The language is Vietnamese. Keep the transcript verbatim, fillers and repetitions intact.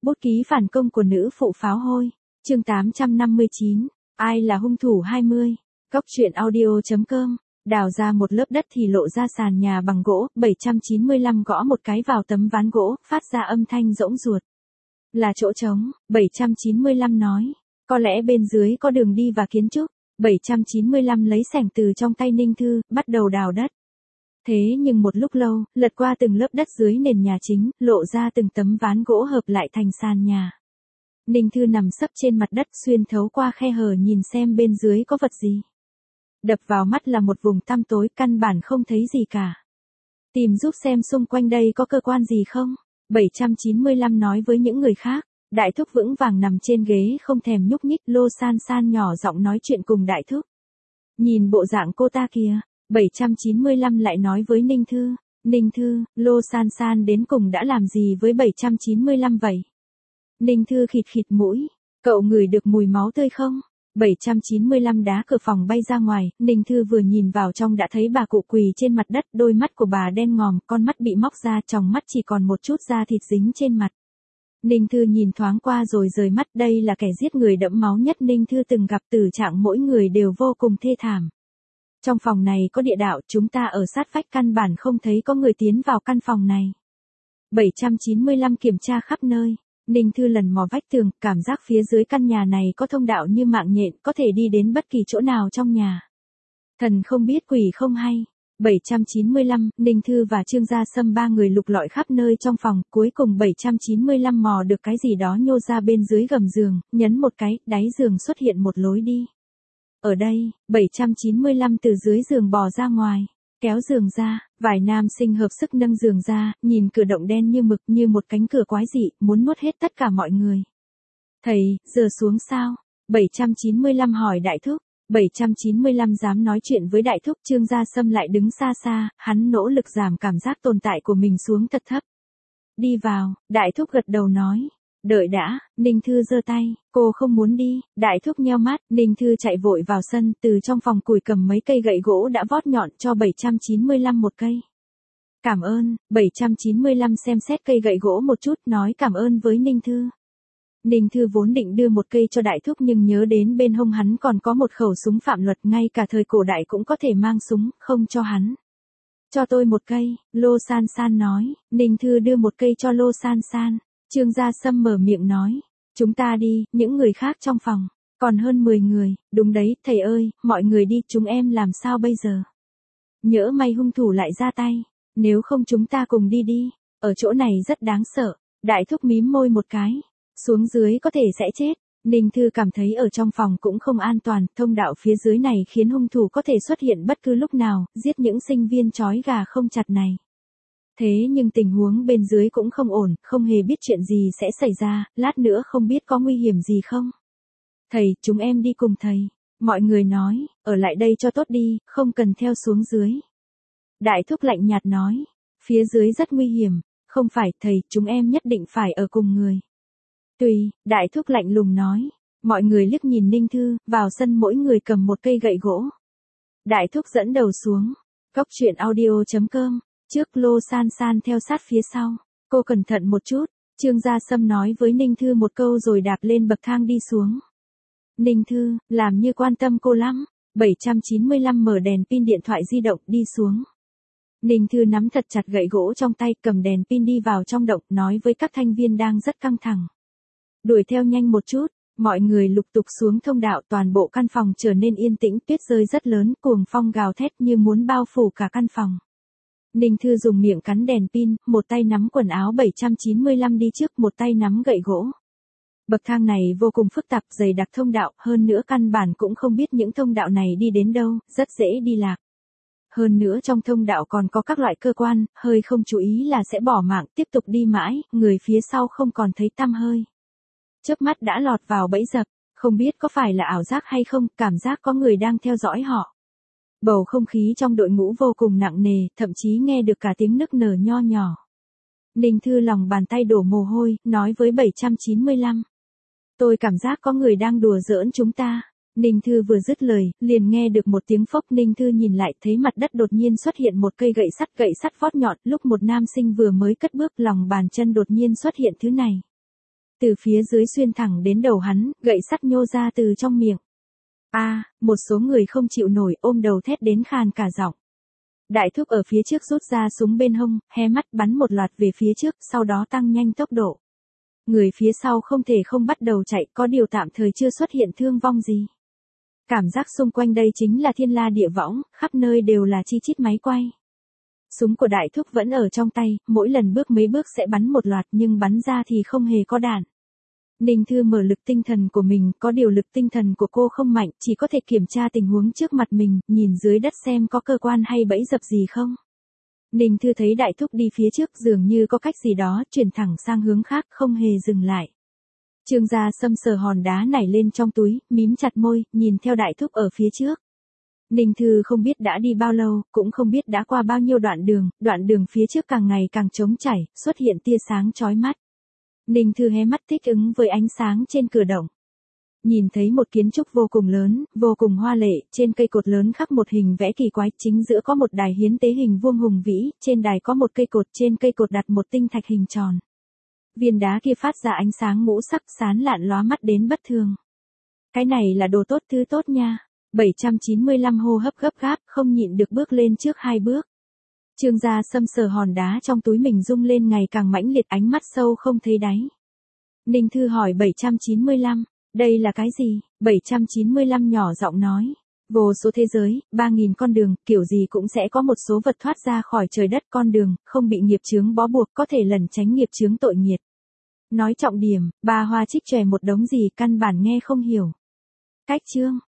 Bút ký phản công của nữ phụ pháo hôi. Chương tám trăm năm mươi chín. Ai là hung thủ hai mươi. Cóc truyện audio chấm com. Đào ra một lớp đất thì lộ ra sàn nhà bằng gỗ, bảy trăm chín mươi lăm gõ một cái vào tấm ván gỗ, phát ra âm thanh rỗng ruột. Là chỗ trống, bảy trăm chín mươi lăm nói. Có lẽ bên dưới có đường đi và kiến trúc. bảy trăm chín mươi lăm lấy xẻng từ trong tay Ninh Thư, bắt đầu đào đất. Thế nhưng một lúc lâu, lật qua từng lớp đất dưới nền nhà chính, lộ ra từng tấm ván gỗ hợp lại thành sàn nhà. Ninh Thư nằm sấp trên mặt đất xuyên thấu qua khe hở nhìn xem bên dưới có vật gì. Đập vào mắt là một vùng tăm tối, căn bản không thấy gì cả. Tìm giúp xem xung quanh đây có cơ quan gì không? bảy trăm chín mươi lăm nói với những người khác. Đại thúc vững vàng nằm trên ghế không thèm nhúc nhích, Lô San San nhỏ giọng nói chuyện cùng đại thúc. Nhìn bộ dạng cô ta kìa, bảy trăm chín mươi lăm lại nói với Ninh Thư. Ninh Thư, Lô San San đến cùng đã làm gì với bảy trăm chín mươi lăm vậy? Ninh Thư khịt khịt mũi, cậu ngửi được mùi máu tươi không? bảy trăm chín mươi lăm đá cửa phòng bay ra ngoài, Ninh Thư vừa nhìn vào trong đã thấy bà cụ quỳ trên mặt đất, đôi mắt của bà đen ngòm, con mắt bị móc ra, tròng mắt chỉ còn một chút da thịt dính trên mặt. Ninh Thư nhìn thoáng qua rồi rời mắt, đây là kẻ giết người đẫm máu nhất Ninh Thư từng gặp, tử trạng mỗi người đều vô cùng thê thảm. Trong phòng này có địa đạo, chúng ta ở sát vách căn bản không thấy có người tiến vào căn phòng này. bảy trăm chín mươi lăm kiểm tra khắp nơi. Ninh Thư lần mò vách tường, cảm giác phía dưới căn nhà này có thông đạo như mạng nhện, có thể đi đến bất kỳ chỗ nào trong nhà. Thần không biết quỷ không hay. bảy trăm chín mươi lăm, Ninh Thư và Trương Gia Sâm ba người lục lọi khắp nơi trong phòng, cuối cùng bảy trăm chín mươi lăm mò được cái gì đó nhô ra bên dưới gầm giường, nhấn một cái, đáy giường xuất hiện một lối đi. Ở đây, bảy trăm chín mươi lăm từ dưới giường bò ra ngoài, kéo giường ra, vài nam sinh hợp sức nâng giường ra, nhìn cửa động đen như mực như một cánh cửa quái dị, muốn nuốt hết tất cả mọi người. Thầy, giờ xuống sao? bảy trăm chín mươi lăm hỏi đại thúc. bảy trăm chín mươi lăm dám nói chuyện với đại thúc. Trương Gia Sâm lại đứng xa xa, hắn nỗ lực giảm cảm giác tồn tại của mình xuống thật thấp. Đi vào, đại thúc gật đầu nói. Đợi đã, Ninh Thư giơ tay, cô không muốn đi, đại thúc nheo mắt, Ninh Thư chạy vội vào sân, từ trong phòng củi cầm mấy cây gậy gỗ đã vót nhọn cho bảy trăm chín mươi lăm một cây. Cảm ơn, bảy trăm chín mươi lăm xem xét cây gậy gỗ một chút, nói cảm ơn với Ninh Thư. Ninh Thư vốn định đưa một cây cho đại thúc nhưng nhớ đến bên hông hắn còn có một khẩu súng phạm luật, ngay cả thời cổ đại cũng có thể mang súng, không cho hắn. Cho tôi một cây, Lô San San nói. Ninh Thư đưa một cây cho Lô San San. Trương Gia Sâm mở miệng nói. Chúng ta đi, những người khác trong phòng. Còn hơn mười người, đúng đấy, thầy ơi, mọi người đi, chúng em làm sao bây giờ? Nhỡ may hung thủ lại ra tay. Nếu không chúng ta cùng đi đi. Ở chỗ này rất đáng sợ. Đại thúc mím môi một cái. Xuống dưới có thể sẽ chết. Ninh Thư cảm thấy ở trong phòng cũng không an toàn, thông đạo phía dưới này khiến hung thủ có thể xuất hiện bất cứ lúc nào, giết những sinh viên trói gà không chặt này. Thế nhưng tình huống bên dưới cũng không ổn, không hề biết chuyện gì sẽ xảy ra, lát nữa không biết có nguy hiểm gì không. Thầy, chúng em đi cùng thầy. Mọi người nói, ở lại đây cho tốt đi, không cần theo xuống dưới. Đại thúc lạnh nhạt nói, phía dưới rất nguy hiểm, không phải thầy, chúng em nhất định phải ở cùng người. Tùy, đại thúc lạnh lùng nói. Mọi người liếc nhìn Ninh Thư, vào sân mỗi người cầm một cây gậy gỗ. Đại thúc dẫn đầu xuống. Cóc truyện audio chấm com. Trước Lô San San theo sát phía sau. Cô cẩn thận một chút. Trương Gia Sâm nói với Ninh Thư một câu rồi đạp lên bậc thang đi xuống. Ninh Thư, làm như quan tâm cô lắm. bảy trăm chín mươi lăm mở đèn pin điện thoại di động đi xuống. Ninh Thư nắm thật chặt gậy gỗ trong tay, cầm đèn pin đi vào trong động, nói với các thành viên đang rất căng thẳng. Đuổi theo nhanh một chút, mọi người lục tục xuống thông đạo, toàn bộ căn phòng trở nên yên tĩnh, tuyết rơi rất lớn, cuồng phong gào thét như muốn bao phủ cả căn phòng. Ninh Thư dùng miệng cắn đèn pin, một tay nắm quần áo bảy trăm chín mươi lăm đi trước, một tay nắm gậy gỗ. Bậc thang này vô cùng phức tạp, dày đặc thông đạo, hơn nữa căn bản cũng không biết những thông đạo này đi đến đâu, rất dễ đi lạc. Hơn nữa trong thông đạo còn có các loại cơ quan, hơi không chú ý là sẽ bỏ mạng, tiếp tục đi mãi, người phía sau không còn thấy tăm hơi. Chớp mắt đã lọt vào bẫy dập, không biết có phải là ảo giác hay không, cảm giác có người đang theo dõi họ. Bầu không khí trong đội ngũ vô cùng nặng nề, thậm chí nghe được cả tiếng nức nở nho nhỏ. Ninh Thư lòng bàn tay đổ mồ hôi, nói với bảy trăm chín mươi lăm. Tôi cảm giác có người đang đùa giỡn chúng ta. Ninh Thư vừa dứt lời, liền nghe được một tiếng phốc. Ninh Thư nhìn lại thấy mặt đất đột nhiên xuất hiện một cây gậy sắt, gậy sắt vót nhọn, lúc một nam sinh vừa mới cất bước lòng bàn chân đột nhiên xuất hiện thứ này. từ phía dưới xuyên thẳng đến đầu hắn, gậy sắt nhô ra từ trong miệng. A, một số người không chịu nổi ôm đầu thét đến khàn cả giọng. Đại thúc ở phía trước rút ra súng bên hông, hé mắt bắn một loạt về phía trước, sau đó tăng nhanh tốc độ. Người phía sau không thể không bắt đầu chạy, có điều tạm thời chưa xuất hiện thương vong gì. Cảm giác xung quanh đây chính là thiên la địa võng, khắp nơi đều là chi chít máy quay. Súng của đại thúc vẫn ở trong tay, mỗi lần bước mấy bước sẽ bắn một loạt nhưng bắn ra thì không hề có đạn. Ninh Thư mở lực tinh thần của mình, có điều lực tinh thần của cô không mạnh, chỉ có thể kiểm tra tình huống trước mặt mình, nhìn dưới đất xem có cơ quan hay bẫy dập gì không. Ninh Thư thấy đại thúc đi phía trước dường như có cách gì đó, chuyển thẳng sang hướng khác, không hề dừng lại. Trương Gia Sâm sờ hòn đá nảy lên trong túi, mím chặt môi, nhìn theo đại thúc ở phía trước. Ninh Thư không biết đã đi bao lâu, cũng không biết đã qua bao nhiêu đoạn đường, đoạn đường phía trước càng ngày càng trống chảy, xuất hiện tia sáng chói mắt. Ninh Thư hé mắt thích ứng với ánh sáng trên cửa động. Nhìn thấy một kiến trúc vô cùng lớn, vô cùng hoa lệ, trên cây cột lớn khắc một hình vẽ kỳ quái, chính giữa có một đài hiến tế hình vuông hùng vĩ, trên đài có một cây cột, trên cây cột đặt một tinh thạch hình tròn. Viên đá kia phát ra ánh sáng ngũ sắc sáng lạn lóa mắt đến bất thường. Cái này là đồ tốt, thứ tốt nha. bảy trăm chín mươi lăm hô hấp gấp gáp, không nhịn được bước lên trước hai bước. Trương Gia Sâm sờ hòn đá trong túi mình rung lên ngày càng mãnh liệt, ánh mắt sâu không thấy đáy. Ninh Thư hỏi bảy trăm chín mươi lăm, đây là cái gì? bảy trăm chín mươi lăm nhỏ giọng nói. Vô số thế giới, ba nghìn con đường, kiểu gì cũng sẽ có một số vật thoát ra khỏi trời đất, con đường, không bị nghiệp chướng bó buộc, có thể lẩn tránh nghiệp chướng tội nghiệt. Nói trọng điểm, bà Hoa Trích chòe một đống gì căn bản nghe không hiểu. Cách chương.